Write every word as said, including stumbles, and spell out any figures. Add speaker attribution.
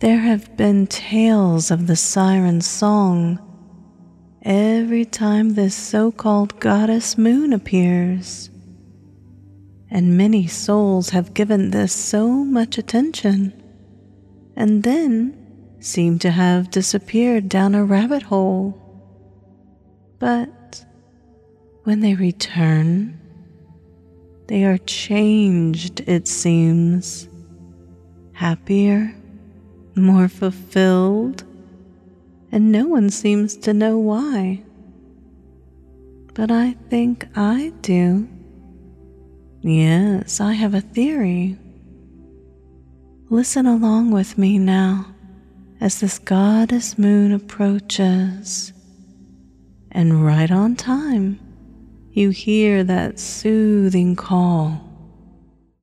Speaker 1: There have been tales of the siren's song every time this so-called goddess moon appears, and many souls have given this so much attention and then seem to have disappeared down a rabbit hole. But when they return, they are changed, it seems, happier, more fulfilled, and no one seems to know why. But I think I do. Yes, I have a theory. Listen along with me now as this goddess moon approaches, and right on time, you hear that soothing call.